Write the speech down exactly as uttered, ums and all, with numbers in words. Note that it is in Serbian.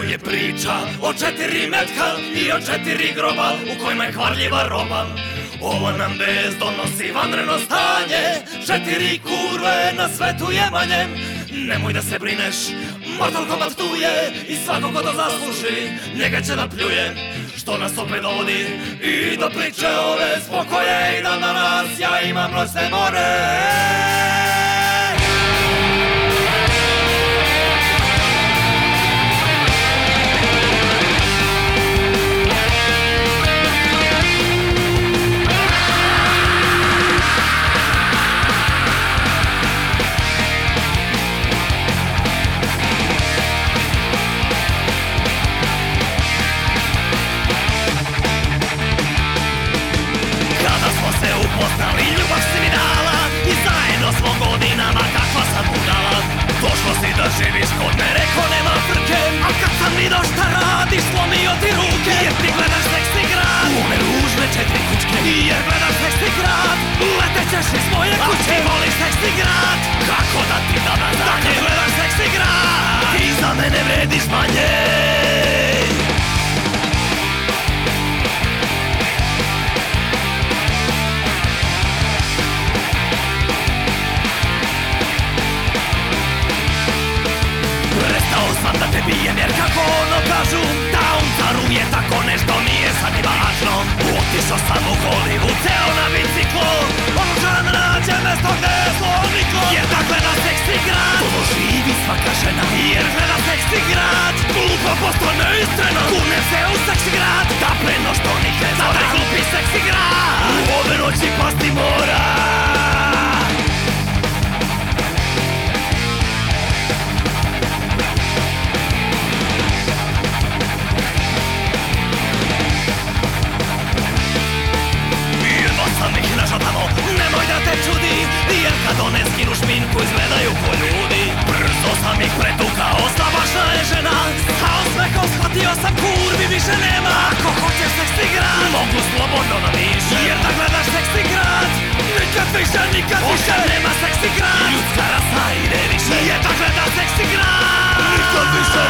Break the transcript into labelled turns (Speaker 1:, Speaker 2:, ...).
Speaker 1: je priča o četiri metka i o četiri groba u kojima je kvarljiva roba. Ovo nam bez donosi vanredno stanje, četiri kurve na svetu je manje. Nemoj da se brineš, Mortal Kombat tu je i svako ko to zasluži, njega će da pljuje. Što nas opet dovodi i do priče ove spokoje i dan danas ja imam noćne more. Upoznali, ljubav si mi dala i zajedno smo godinama kakva sam udala. Došlo si da živiš kod me, reko nema frke, a kad sam vidio šta radiš, slomio ti ruke. Jer ti gledaš seksi grad, u ome ružne četiri kućke. Jer gledaš seksi grad, letećeš iz moje kuće. A ti voliš seksi grad, kako da ti danas danje. Dakle gledaš seksi grad, ti za mene vrediš manje. Sam da te bijem jer kako ono kažu, da on caruje, tako nešto nije sad ni važno. Otišao sam u Hollywood, ceo na biciklo, oružan nađe mesto gde je zlo niklo. Jer da gleda seksi grad, to živi svaka žena. Jer gleda seksi grad, glupo posto neiskreno. Kunem se u seksi grad, da predno što nikne zora. Za taj glupi seksi grad, u ove noći pasti mora. Nemoj da te čudi, jer kad one skinu šminku izgledaju ko ljudi. Brzo sam ih pretukao, slabašna je žena. Sa osmehom shvatio sam kurvi više nema. Ako hoćeš seksi grad, mogu slobodno na više. Jer da gledaš seksi grad, nikad više, nikad više nema seksi grad. Ljudska rasa ide više. Jer da gledaš seksi grad, nikad više,